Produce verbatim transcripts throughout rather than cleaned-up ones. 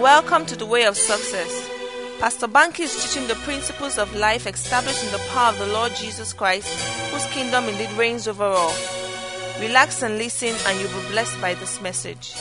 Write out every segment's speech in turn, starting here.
Welcome to the Way of Success. Pastor Banky is teaching the principles of life established in the power of the Lord Jesus Christ, whose kingdom indeed reigns over all. Relax and listen, and you'll be blessed by this message.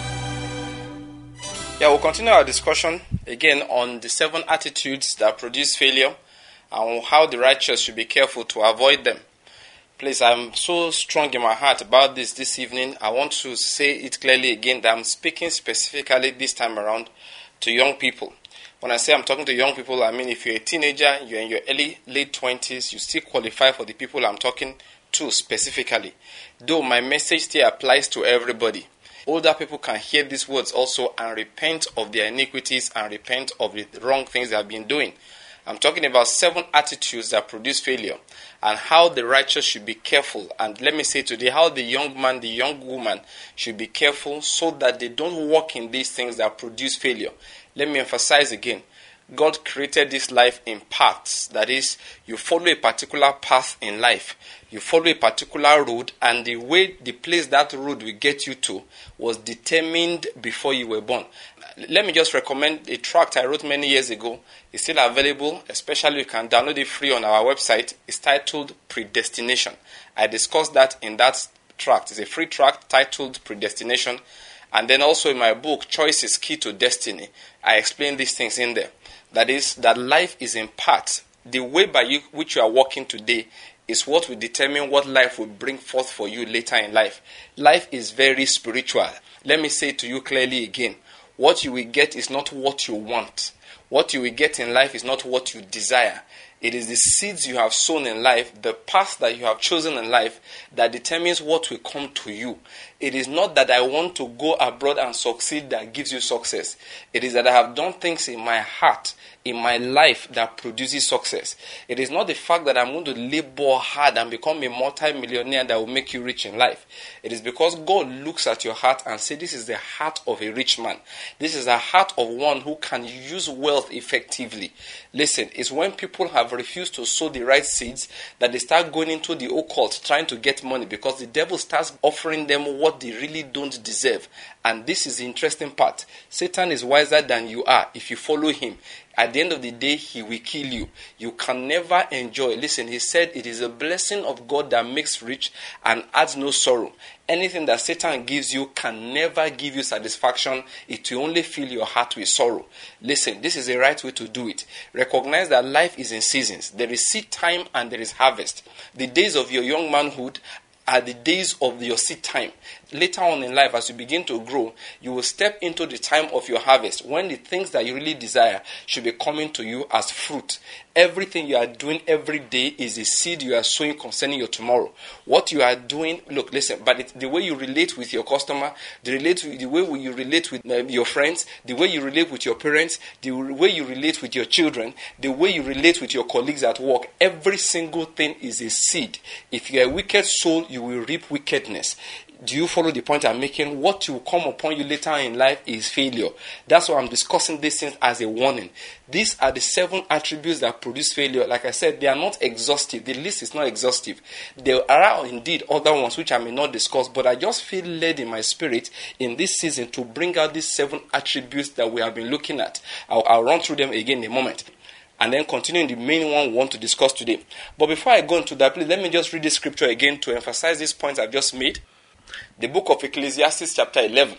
Yeah, we'll continue our discussion again on the seven attitudes that produce failure and how the righteous should be careful to avoid them. Please, I'm so strong in my heart about this this evening. I want to say it clearly again that I'm speaking specifically this time around to young people. When I say I'm talking to young people, I mean if you're a teenager, you're in your early, late twenties, you still qualify for the people I'm talking to specifically. Though my message still applies to everybody. Older people can hear these words also and repent of their iniquities and repent of the wrong things they have been doing. I'm talking about seven attitudes that produce failure and how the righteous should be careful. And let me say today how the young man, the young woman should be careful so that they don't walk in these things that produce failure. Let me emphasize again. God created this life in paths. That is, you follow a particular path in life. You follow a particular road, and the way, the place that road will get you to was determined before you were born. Let me just recommend a tract I wrote many years ago. It's still available, especially you can download it free on our website. It's titled Predestination. I discussed that in that tract. It's a free tract titled Predestination. And then also in my book, Choice is Key to Destiny, I explain these things in there. That is, that life is in parts. The way by you, which you are walking today is what will determine what life will bring forth for you later in life. Life is very spiritual. Let me say to you clearly again, what you will get is not what you want. What you will get in life is not what you desire. It is the seeds you have sown in life, the path that you have chosen in life, that determines what will come to you. It is not that I want to go abroad and succeed that gives you success. It is that I have done things in my heart, in my life, that produces success. It is not the fact that I'm going to labor hard and become a multi-millionaire that will make you rich in life. It is because God looks at your heart and says, this is the heart of a rich man. This is the heart of one who can use wealth effectively. Listen, it's when people have refused to sow the right seeds that they start going into the occult trying to get money, because the devil starts offering them what they really don't deserve. And this is the interesting part. Satan is wiser than you are if you follow him. At the end of the day, he will kill you. You can never enjoy. Listen, he said it is a blessing of God that makes rich and adds no sorrow. Anything that Satan gives you can never give you satisfaction. It will only fill your heart with sorrow. Listen, this is the right way to do it. Recognize that life is in seasons. There is seed time and there is harvest. The days of your young manhood are the days of your seed time. Later on in life, as you begin to grow, you will step into the time of your harvest, when the things that you really desire should be coming to you as fruit. Everything you are doing every day is a seed you are sowing concerning your tomorrow. What you are doing, look, listen, but it's the way you relate with your customer, the, relate, the way you relate with uh, your friends, the way you relate with your parents, the way you relate with your children, the way you relate with your colleagues at work, every single thing is a seed. If you are a wicked soul, you will reap wickedness. Do you follow the point I'm making? What will come upon you later in life is failure. That's why I'm discussing these things as a warning. These are the seven attributes that produce failure. Like I said, they are not exhaustive. The list is not exhaustive. There are indeed other ones which I may not discuss, but I just feel led in my spirit in this season to bring out these seven attributes that we have been looking at. I'll, I'll run through them again in a moment, and then continue in the main one we want to discuss today. But before I go into that, please let me just read the scripture again to emphasize these points I've just made. The book of Ecclesiastes chapter eleven.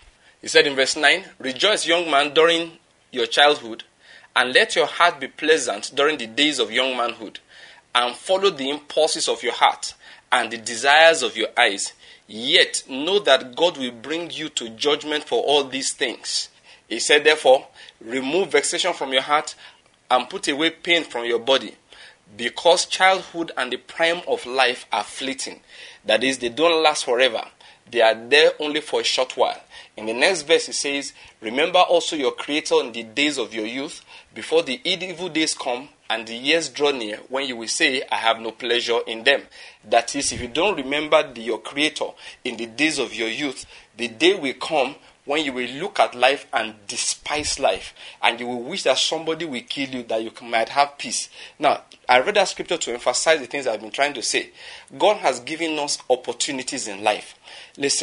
He said in verse nine, "Rejoice, young man, during your childhood, and let your heart be pleasant during the days of young manhood, and follow the impulses of your heart and the desires of your eyes. Yet know that God will bring you to judgment for all these things." He said, therefore, remove vexation from your heart and put away pain from your body, because childhood and the prime of life are fleeting. That is, they don't last forever. They are there only for a short while. In the next verse, it says, "Remember also your Creator in the days of your youth, before the evil days come and the years draw near, when you will say, I have no pleasure in them." That is, if you don't remember the, your Creator in the days of your youth, the day will come when you will look at life and despise life, and you will wish that somebody will kill you, that you might have peace. Now, I read that scripture to emphasize the things I've been trying to say. God has given us opportunities in life. Listen,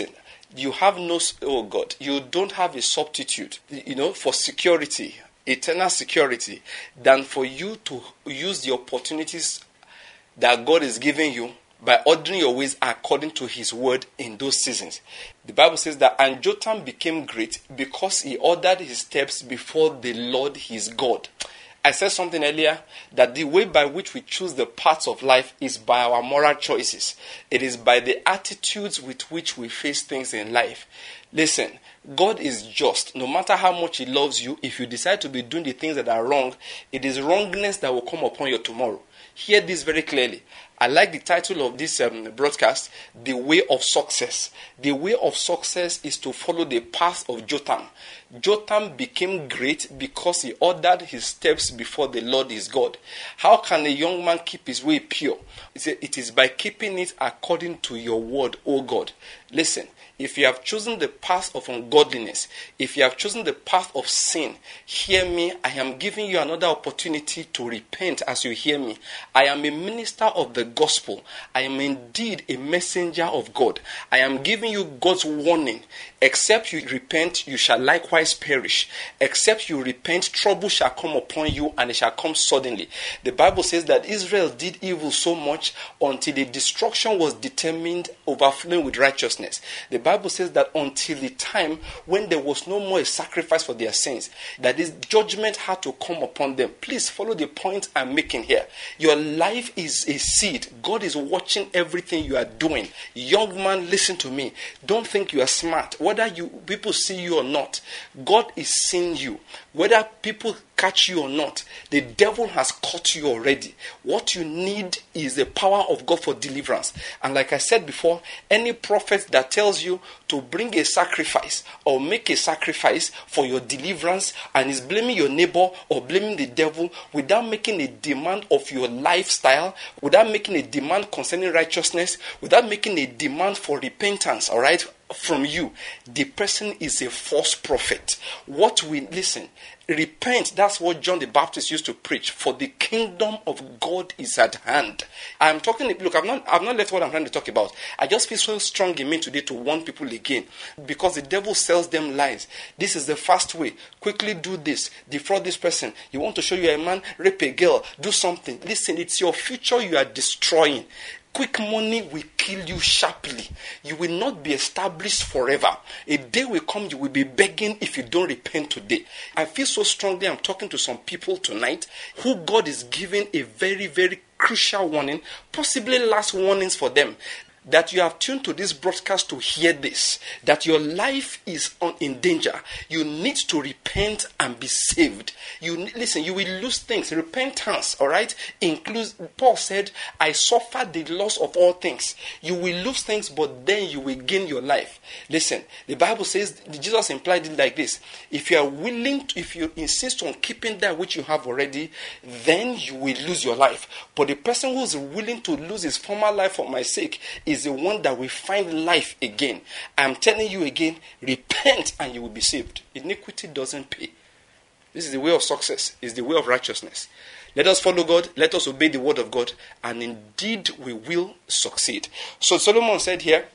you have no, oh God, you don't have a substitute, you know, for security, eternal security, than for you to use the opportunities that God is giving you by ordering your ways according to his word in those seasons. The Bible says that, and Jotham became great because he ordered his steps before the Lord his God. I said something earlier, that the way by which we choose the paths of life is by our moral choices. It is by the attitudes with which we face things in life. Listen, God is just. No matter how much he loves you, if you decide to be doing the things that are wrong, it is wrongness that will come upon you tomorrow. Hear this very clearly. I like the title of this um, broadcast, The Way of Success. The way of success is to follow the path of Jotham. Jotham became great because he ordered his steps before the Lord his God. How can a young man keep his way pure? It is by keeping it according to your word, O God. Listen, if you have chosen the path of ungodliness, if you have chosen the path of sin, hear me. I am giving you another opportunity to repent as you hear me. I am a minister of the gospel. I am indeed a messenger of God. I am giving you God's warning. Except you repent, you shall likewise perish. Except you repent, trouble shall come upon you, and it shall come suddenly. The Bible says that Israel did evil so much until the destruction was determined, overflowing with righteousness. The Bible says that until the time when there was no more a sacrifice for their sins, that this judgment had to come upon them. Please follow the point I'm making here. Your life is a seed. God is watching everything you are doing. Young man, listen to me. Don't think you are smart. Whether you people see you or not, God is seeing you. Whether people catch you or not, the devil has caught you already. What you need is the power of God for deliverance. And like I said before, any prophet that tells you to bring a sacrifice or make a sacrifice for your deliverance and is blaming your neighbor or blaming the devil without making a demand of your lifestyle, without making a demand concerning righteousness, without making a demand for repentance, all right, from you, the person is a false prophet. What we listen, repent. That's what John the Baptist used to preach. For the kingdom of God is at hand. I'm talking. Look, I've not. I've not left what I'm trying to talk about. I just feel so strong in me today to warn people again, because the devil sells them lies. This is the fast way. Quickly do this. Defraud this person. You want to show you a man, rape a girl, do something. Listen, it's your future you are destroying. Quick money will kill you sharply. You will not be established forever. A day will come, you will be begging if you don't repent today. I feel so strongly I'm talking to some people tonight who God is giving a very, very crucial warning, possibly last warnings for them. That you have tuned to this broadcast to hear this, that your life is on, in danger. You need to repent and be saved. You listen, you will lose things. Repentance, all right, includes, Paul said, I suffered the loss of all things. You will lose things, but then you will gain your life. Listen, the Bible says, Jesus implied it like this: if you are willing, to, if you insist on keeping that which you have already, then you will lose your life. But the person who is willing to lose his former life for my sake is the one that will find life again. I'm telling you again, repent and you will be saved. Iniquity doesn't pay. This is the way of success. It's the way of righteousness. Let us follow God. Let us obey the word of God. And indeed we will succeed. So Solomon said here,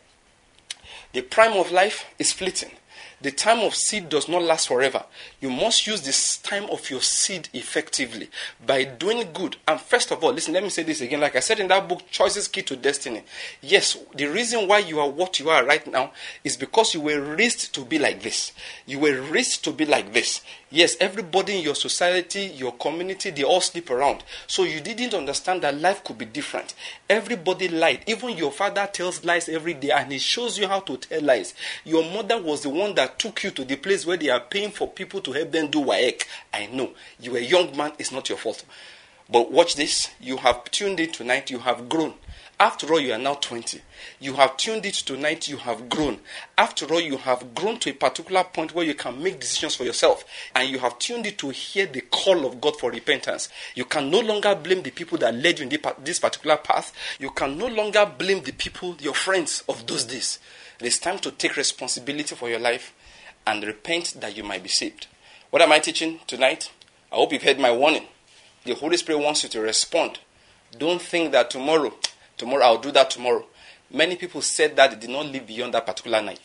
the prime of life is fleeting. The time of seed does not last forever. You must use this time of your seed effectively by doing good. And first of all, listen, let me say this again. Like I said in that book, Choices Key to Destiny. Yes, the reason why you are what you are right now is because you were raised to be like this. You were raised to be like this. Yes, everybody in your society, your community, they all sleep around. So you didn't understand that life could be different. Everybody lied. Even your father tells lies every day and he shows you how to tell lies. Your mother was the one that took you to the place where they are paying for people to help them do W A E C. I know. You are a young man. It's not your fault. But watch this. You have tuned in tonight. You have grown. After all, you are now twenty. You have tuned it tonight, you have grown. After all, you have grown to a particular point where you can make decisions for yourself. And you have tuned it to hear the call of God for repentance. You can no longer blame the people that led you in this particular path. You can no longer blame the people, your friends of those days. It is time to take responsibility for your life and repent that you might be saved. What am I teaching tonight? I hope you've heard my warning. The Holy Spirit wants you to respond. Don't think that tomorrow... Tomorrow, I'll do that tomorrow. Many people said that they did not live beyond that particular night.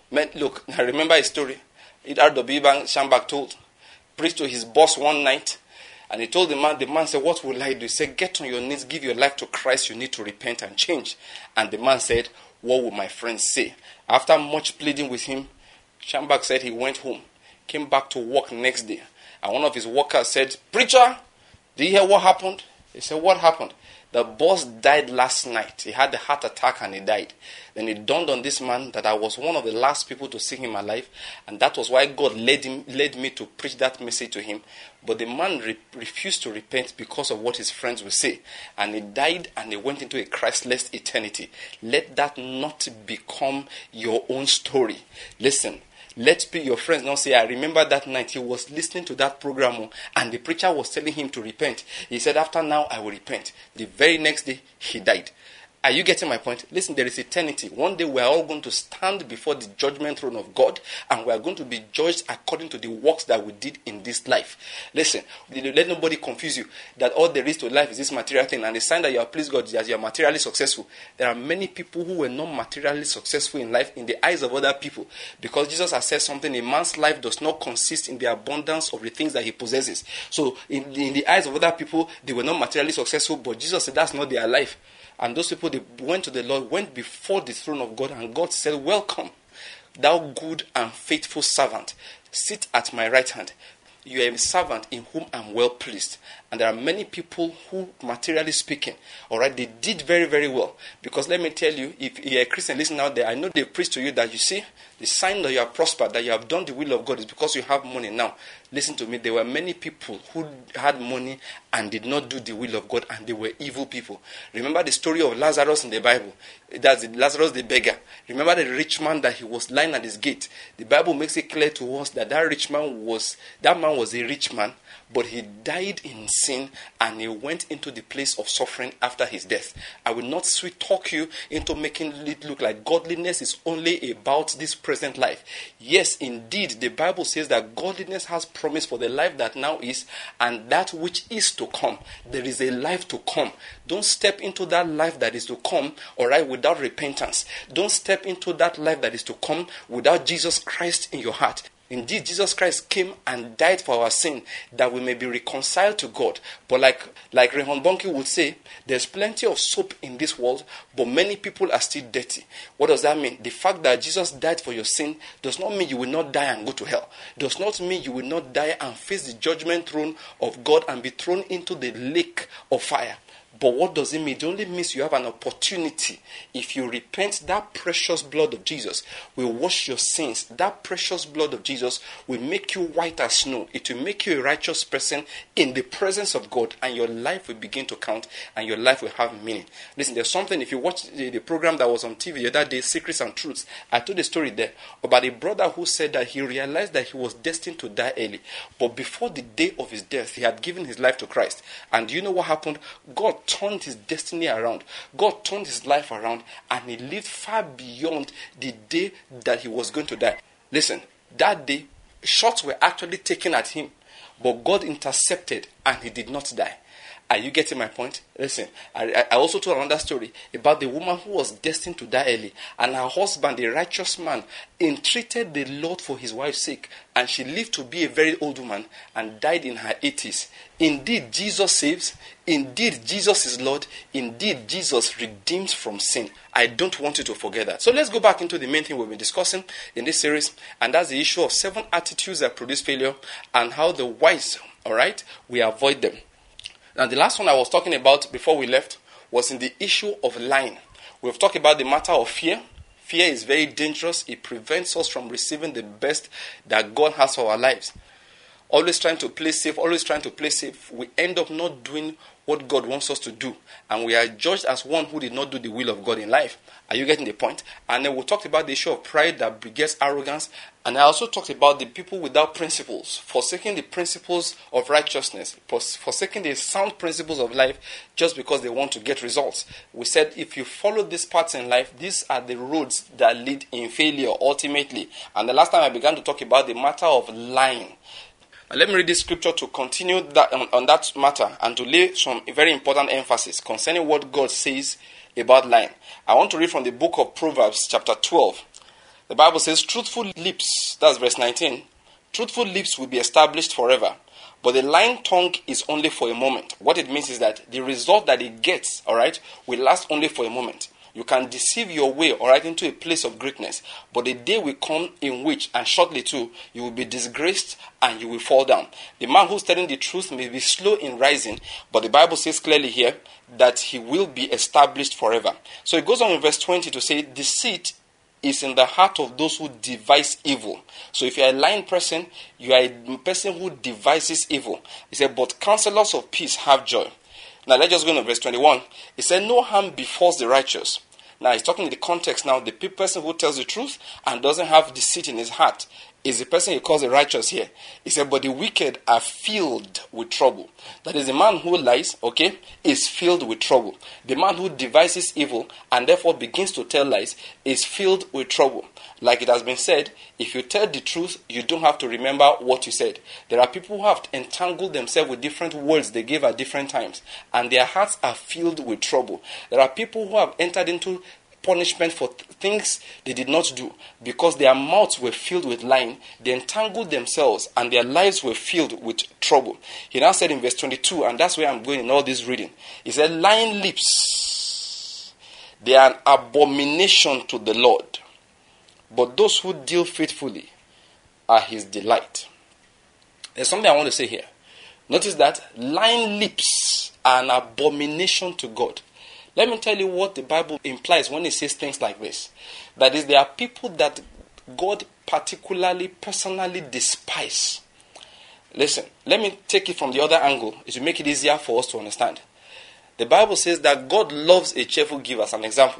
Man, look, I remember a story. R W Shambach told, preached to his boss one night, and he told the man, the man said, what will I do? He said, get on your knees, give your life to Christ, you need to repent and change. And the man said, what will my friends say? After much pleading with him, Shambach said he went home, came back to work next day, and one of his workers said, preacher, did you hear what happened? He said, what happened? The boss died last night. He had a heart attack and he died. Then it dawned on this man that I was one of the last people to see him alive, and that was why God led him, led me to preach that message to him. But the man re- refused to repent because of what his friends would say, and he died and he went into a Christless eternity. Let that not become your own story. Listen. Let your friends not say, I remember that night he was listening to that program and the preacher was telling him to repent. He said, after now, I will repent. The very next day, he died. Are you getting my point? Listen, there is eternity. One day we are all going to stand before the judgment throne of God, and we are going to be judged according to the works that we did in this life. Listen, let nobody confuse you that all there is to life is this material thing, and the sign that you are pleased God is that you are materially successful. There are many people who were not materially successful in life in the eyes of other people, because Jesus has said something, a man's life does not consist in the abundance of the things that he possesses. So in, in the eyes of other people, they were not materially successful, but Jesus said that's not their life. And those people, they went to the Lord, went before the throne of God, and God said, welcome, thou good and faithful servant. Sit at my right hand. You are a servant in whom I'm well pleased. And there are many people who, materially speaking, all right, they did very, very well. Because let me tell you, if you're a Christian, listen out there, I know they preach to you that you see, the sign that you are prospered, that you have done the will of God is because you have money now. Listen to me, there were many people who had money and did not do the will of God, and they were evil people. Remember the story of Lazarus in the Bible. That's Lazarus the beggar. Remember the rich man that he was lying at his gate. The Bible makes it clear to us that that rich man was, that man was a rich man, but he died in sin and he went into the place of suffering after his death. I will not sweet talk you into making it look like godliness is only about this present life. Yes, indeed, the Bible says that godliness has promise for the life that now is and that which is to come. There is a life to come. Don't step into that life that is to come, all right, without repentance. Don't step into that life that is to come without Jesus Christ in your heart. Indeed, Jesus Christ came and died for our sin that we may be reconciled to God. But like, like Rehon Bonke would say, there's plenty of soap in this world, but many people are still dirty. What does that mean? The fact that Jesus died for your sin does not mean you will not die and go to hell. Does not mean you will not die and face the judgment throne of God and be thrown into the lake of fire. But what does it mean? It only means you have an opportunity. If you repent, that precious blood of Jesus will wash your sins. That precious blood of Jesus will make you white as snow. It will make you a righteous person in the presence of God, and your life will begin to count, and your life will have meaning. Listen, there's something, if you watch the, the program that was on T V the other day, Secrets and Truths, I told a story there about a brother who said that he realized that he was destined to die early. But before the day of his death, he had given his life to Christ. And do you know what happened? God turned his destiny around. God turned his life around, and he lived far beyond the day that he was going to die. Listen, that day, shots were actually taken at him, but God intercepted and he did not die. Are you getting my point? Listen, I, I also told another story about the woman who was destined to die early, and her husband, a righteous man, entreated the Lord for his wife's sake, and she lived to be a very old woman and died in her eighties. Indeed, Jesus saves. Indeed, Jesus is Lord. Indeed, Jesus redeems from sin. I don't want you to forget that. So let's go back into the main thing we've been discussing in this series, and that's the issue of seven attitudes that produce failure and how the wise, all right, we avoid them. Now, the last one I was talking about before we left was in the issue of lying. We've talked about the matter of fear. Fear is very dangerous. It prevents us from receiving the best that God has for our lives. Always trying to play safe, always trying to play safe, we end up not doing what God wants us to do. And we are judged as one who did not do the will of God in life. Are you getting the point? And then we talked about the issue of pride that begets arrogance. And I also talked about the people without principles, forsaking the principles of righteousness, forsaking the sound principles of life just because they want to get results. We said if you follow these paths in life, these are the roads that lead in failure ultimately. And the last time I began to talk about the matter of lying. Now let me read this scripture to continue that on, on that matter and to lay some very important emphasis concerning what God says about lying. I want to read from the book of Proverbs chapter twelve. The Bible says, truthful lips, that's verse nineteen, truthful lips will be established forever, but the lying tongue is only for a moment. What it means is that the result that it gets, all right, will last only for a moment. You can deceive your way, all right, into a place of greatness, but the day will come in which, and shortly too, you will be disgraced and you will fall down. The man who's telling the truth may be slow in rising, but the Bible says clearly here that he will be established forever. So it goes on in verse twenty to say, deceit is in the heart of those who devise evil. So if you are a lying person, you are a person who devises evil. He said, but counselors of peace have joy. Now let's just go to verse twenty-one. He said, no harm befalls the righteous. Now he's talking in the context now. The person who tells the truth and doesn't have deceit in his heart is the person he calls the righteous here. He said, but the wicked are filled with trouble. That is, the man who lies, okay, is filled with trouble. The man who devises evil and therefore begins to tell lies is filled with trouble. Like it has been said, if you tell the truth, you don't have to remember what you said. There are people who have entangled themselves with different words they gave at different times, and their hearts are filled with trouble. There are people who have entered into punishment for th- things they did not do because their mouths were filled with lying. They entangled themselves and their lives were filled with trouble. He now said in verse twenty-two, and that's where I'm going in all this reading. He said, lying lips, they are an abomination to the Lord, but those who deal faithfully are his delight. There's something I want to say here. Notice that lying lips are an abomination to God. Let me tell you what the Bible implies when it says things like this. That is, there are people that God particularly, personally despise. Listen, let me take it from the other angle to make it easier for us to understand. The Bible says that God loves a cheerful giver, as an example.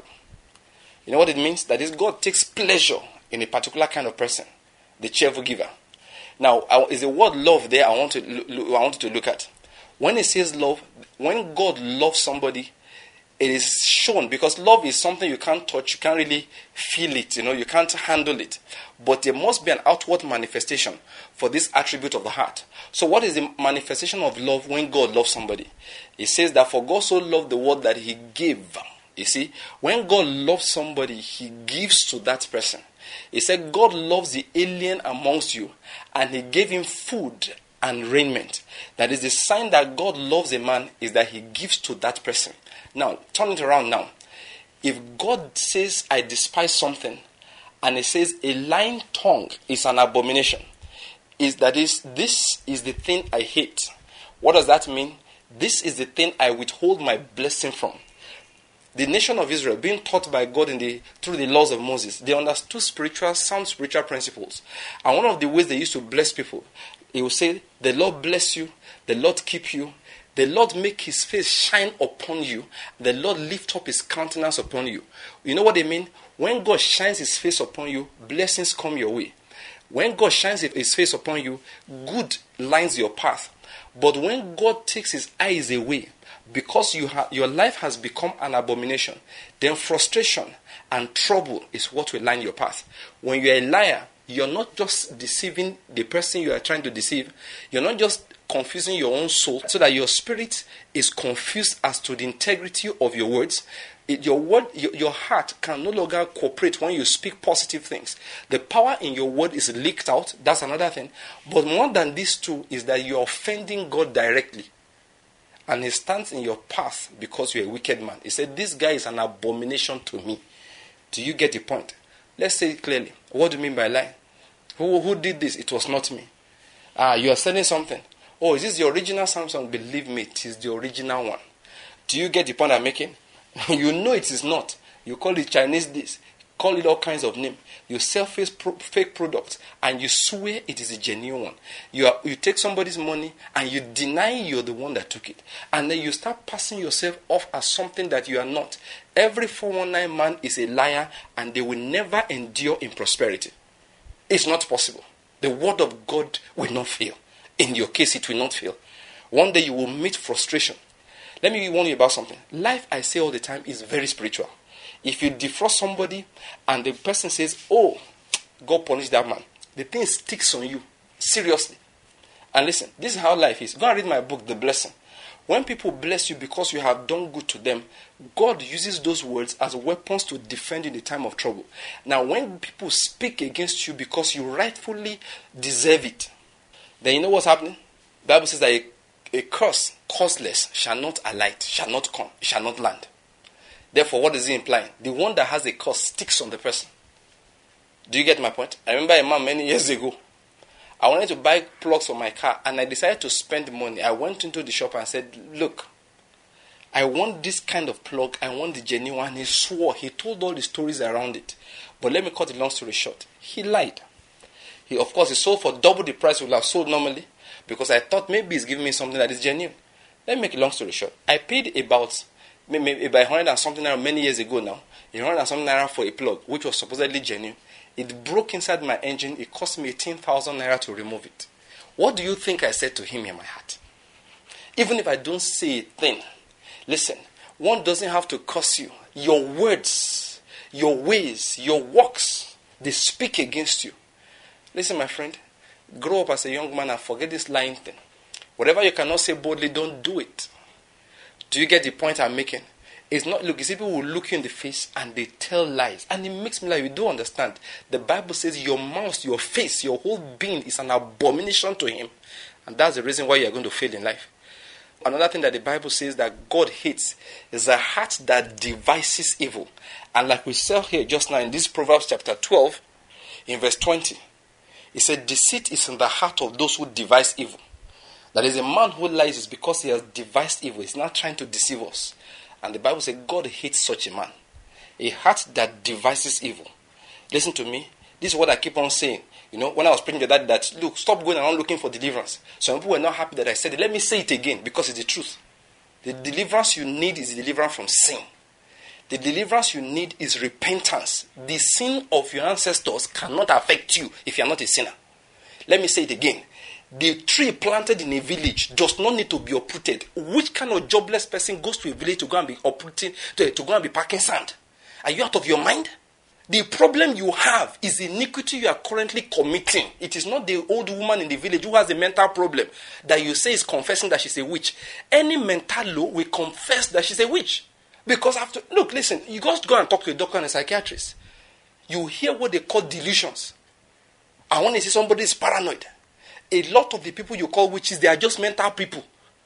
You know what it means? That is, God takes pleasure in a particular kind of person, the cheerful giver. Now, is the word love there I want to I want you to look at. When it says love, when God loves somebody, it is shown, because love is something you can't touch, you can't really feel it, you know, you can't handle it. But there must be an outward manifestation for this attribute of the heart. So what is the manifestation of love when God loves somebody? It says that for God so loved the world that he gave. You see, when God loves somebody, he gives to that person. He said God loves the alien amongst you, and he gave him food and raiment. That is the sign that God loves a man, is that he gives to that person. Now, turn it around now. If God says, I despise something, and it says a lying tongue is an abomination, is that is this is the thing I hate. What does that mean? This is the thing I withhold my blessing from. The nation of Israel, being taught by God in the through the laws of Moses, they understood spiritual, sound spiritual principles. And one of the ways they used to bless people, he will say, the Lord bless you, the Lord keep you, the Lord make his face shine upon you, the Lord lift up his countenance upon you. You know what they mean? When God shines his face upon you, blessings come your way. When God shines his face upon you, good lines your path. But when God takes his eyes away, because you ha- your life has become an abomination, then frustration and trouble is what will line your path. When you're a liar, you're not just deceiving the person you are trying to deceive. You're not just confusing your own soul so that your spirit is confused as to the integrity of your words. It, your word, your, your heart can no longer cooperate when you speak positive things. The power in your word is leaked out. That's another thing. But more than these two is that you're offending God directly. And he stands in your path because you're a wicked man. He said, this guy is an abomination to me. Do you get the point? Let's say it clearly. What do you mean by lying? Who, who did this? It was not me. Ah, you are selling something. Oh, is this the original Samsung? Believe me, it is the original one. Do you get the point I'm making? You know it is not. You call it Chinese this. Call it all kinds of names. You sell fake, pro- fake products and you swear it is a genuine one. You are, you take somebody's money and you deny you're the one that took it. And then you start passing yourself off as something that you are not. Every four one nine man is a liar, and they will never endure in prosperity. It's not possible. The word of God will not fail. In your case, it will not fail. One day you will meet frustration. Let me warn you about something. Life, I say all the time, is very spiritual. If you defrost somebody and the person says, oh, God punish that man, the thing sticks on you. Seriously. And listen, this is how life is. Go and read my book, The Blessing. When people bless you because you have done good to them, God uses those words as weapons to defend you in the time of trouble. Now, when people speak against you because you rightfully deserve it, then you know what's happening? The Bible says that a, a curse, causeless, shall not alight, shall not come, shall not land. Therefore, what is he implying? The one that has a curse sticks on the person. Do you get my point? I remember a man many years ago. I wanted to buy plugs for my car, and I decided to spend money. I went into the shop and said, look, I want this kind of plug. I want the genuine. He swore. He told all the stories around it. But let me cut the long story short. He lied. He, of course, he sold for double the price he would have sold normally, because I thought maybe he's giving me something that is genuine. Let me make a long story short. I paid about, maybe about one hundred and something naira many years ago now, one hundred and something naira for a plug, which was supposedly genuine. It broke inside my engine. It cost me eighteen thousand naira to remove it. What do you think I said to him in my heart? Even if I don't say a thing, listen, one doesn't have to curse you. Your words, your ways, your works, they speak against you. Listen, my friend, grow up as a young man and forget this lying thing. Whatever you cannot say boldly, don't do it. Do you get the point I'm making? It's not, look, you see people will look you in the face and they tell lies. And it makes me like, you don't understand. The Bible says your mouth, your face, your whole being is an abomination to him. And that's the reason why you're going to fail in life. Another thing that the Bible says that God hates is a heart that devises evil. And like we saw here just now in this Proverbs chapter twelve, in verse twenty, it said, deceit is in the heart of those who devise evil. That is, a man who lies is because he has devised evil. He's not trying to deceive us. And the Bible says God hates such a man. A heart that devises evil. Listen to me. This is what I keep on saying. You know, when I was preaching to that, that, look, stop going around looking for deliverance. Some people were not happy that I said it. Let me say it again because it's the truth. The deliverance you need is the deliverance from sin. The deliverance you need is repentance. The sin of your ancestors cannot affect you if you are not a sinner. Let me say it again. The tree planted in a village does not need to be uprooted. Which kind of jobless person goes to a village to go and be uprooting, to, to go and be packing sand? Are you out of your mind? The problem you have is the iniquity you are currently committing. It is not the old woman in the village who has a mental problem that you say is confessing that she's a witch. Any mental law will confess that she's a witch. Because after, look, listen, you just go and talk to a doctor and a psychiatrist. You hear what they call delusions. And when you see somebody is paranoid, a lot of the people you call witches, they are just mental people.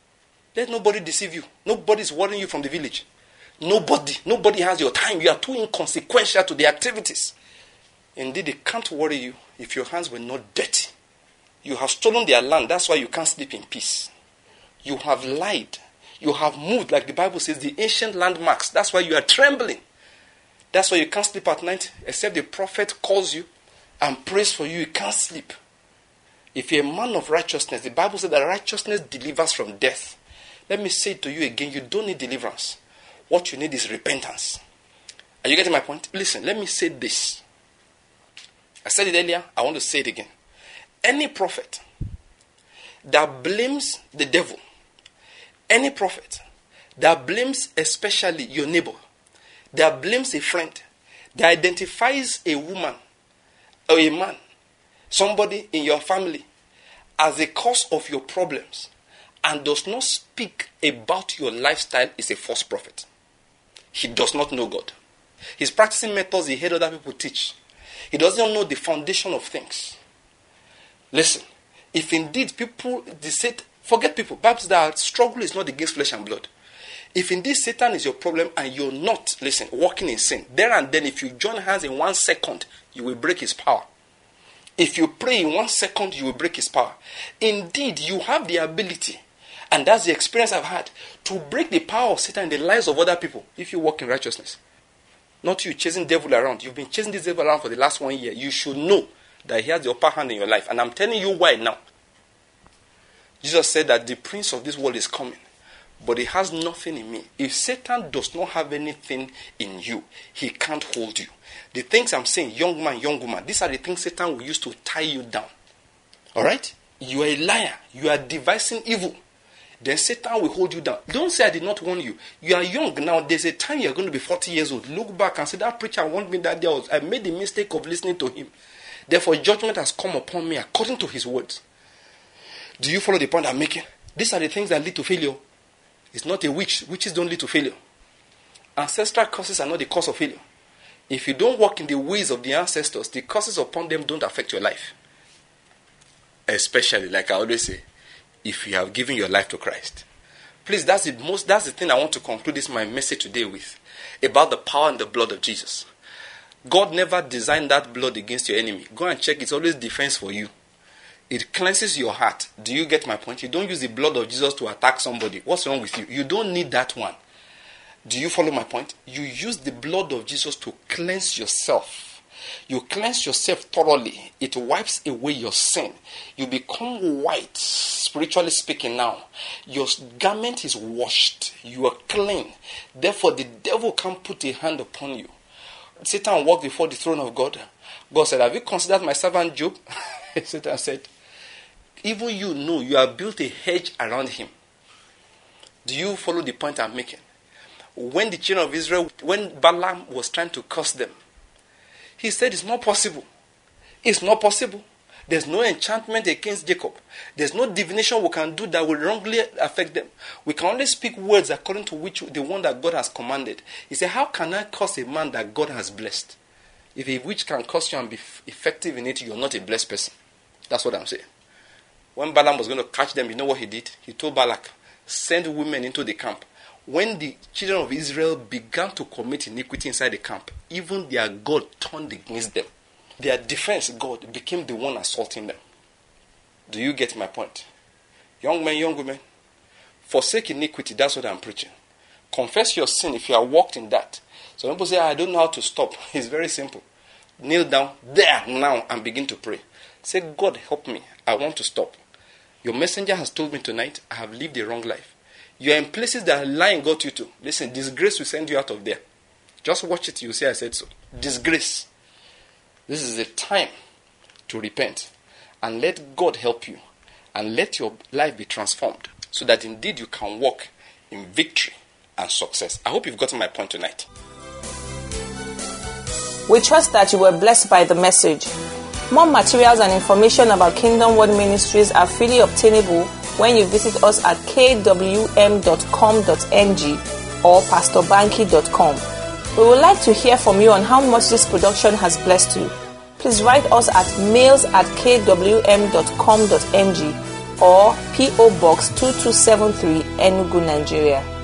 Let nobody deceive you. Nobody is worrying you from the village. Nobody. Nobody has your time. You are too inconsequential to the activities. Indeed, they can't worry you if your hands were not dirty. You have stolen their land. That's why you can't sleep in peace. You have lied. You have moved, like the Bible says, the ancient landmarks. That's why you are trembling. That's why you can't sleep at night, except the prophet calls you and prays for you. You can't sleep. If you're a man of righteousness, the Bible says that righteousness delivers from death. Let me say it to you again, you don't need deliverance. What you need is repentance. Are you getting my point? Listen, let me say this. I said it earlier, I want to say it again. Any prophet that blames the devil, any prophet that blames especially your neighbor, that blames a friend, that identifies a woman or a man, somebody in your family as a cause of your problems and does not speak about your lifestyle is a false prophet. He does not know God. He's practicing methods he heard other people teach. He doesn't know the foundation of things. Listen, if indeed people decide, forget people. Bible says that struggle is not against flesh and blood. If indeed Satan is your problem and you're not, listen, walking in sin, there and then if you join hands in one second, you will break his power. If you pray in one second, you will break his power. Indeed, you have the ability, and that's the experience I've had, to break the power of Satan in the lives of other people if you walk in righteousness. Not you chasing devil around. You've been chasing this devil around for the last one year. You should know that he has the upper hand in your life. And I'm telling you why now. Jesus said that the prince of this world is coming, but he has nothing in me. If Satan does not have anything in you, he can't hold you. The things I'm saying, young man, young woman, these are the things Satan will use to tie you down. Alright? You are a liar. You are devising evil. Then Satan will hold you down. Don't say I did not warn you. You are young now. There's a time you're going to be forty years old. Look back and say, that preacher warned me that day. I, was, I made the mistake of listening to him. Therefore, judgment has come upon me according to his words. Do you follow the point I'm making? These are the things that lead to failure. It's not a witch. Witches don't lead to failure. Ancestral curses are not the cause of failure. If you don't walk in the ways of the ancestors, the curses upon them don't affect your life. Especially, like I always say, if you have given your life to Christ. Please, that's the most, that's the thing I want to conclude this my message today with. About the power and the blood of Jesus. God never designed that blood against your enemy. Go and check. It's always defense for you. It cleanses your heart. Do you get my point? You don't use the blood of Jesus to attack somebody. What's wrong with you? You don't need that one. Do you follow my point? You use the blood of Jesus to cleanse yourself. You cleanse yourself thoroughly. It wipes away your sin. You become white, spiritually speaking now. Your garment is washed. You are clean. Therefore, the devil can't put a hand upon you. Satan walked before the throne of God. God said, have you considered my servant Job? Satan said, even you know you have built a hedge around him. Do you follow the point I'm making? When the children of Israel, when Balaam was trying to curse them, he said it's not possible. It's not possible. There's no enchantment against Jacob. There's no divination we can do that will wrongly affect them. We can only speak words according to which the one that God has commanded. He said, how can I curse a man that God has blessed? If a witch can curse you and be effective in it, you're not a blessed person. That's what I'm saying. When Balaam was going to catch them, you know what he did? He told Balak, send women into the camp. When the children of Israel began to commit iniquity inside the camp, even their God turned against them. Their defense, God, became the one assaulting them. Do you get my point? Young men, young women, forsake iniquity. That's what I'm preaching. Confess your sin if you are walked in that. Some people say, I don't know how to stop. It's very simple. Kneel down there now and begin to pray. Say, God, help me. I want to stop. Your messenger has told me tonight, I have lived a wrong life. You are in places that lying got you to. Listen, disgrace will send you out of there. Just watch it, you'll see I said so. Disgrace. This is a time to repent. And let God help you. And let your life be transformed. So that indeed you can walk in victory and success. I hope you've gotten my point tonight. We trust that you were blessed by the message. More materials and information about Kingdom Word Ministries are freely obtainable when you visit us at k w m dot com dot n g or pastor banky dot com. We would like to hear from you on how much this production has blessed you. Please write us at mails at k w m dot com dot n g or P O Box two two seven three, Enugu, Nigeria.